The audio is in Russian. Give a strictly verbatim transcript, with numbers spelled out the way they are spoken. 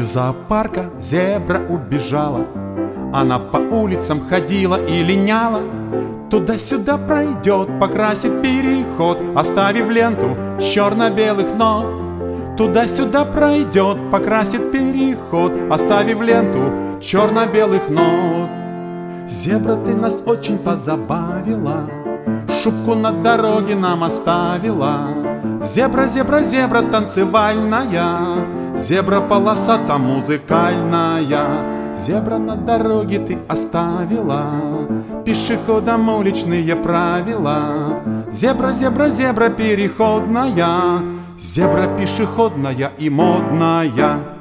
зоопарка зебра убежала. Она по улицам ходила и линяла. Туда-сюда пройдет, покрасит переход, оставив ленту черно-белых нот. Туда-сюда пройдет, покрасит переход, оставив ленту черно-белых нот. Зебра, ты нас очень позабавила, шубку на дороге нам оставила. Зебра, зебра, зебра танцевальная, зебра полосата музыкальная. Зебра, на дороге ты оставила пешеходам уличные правила. Зебра, зебра, зебра переходная, зебра пешеходная и модная.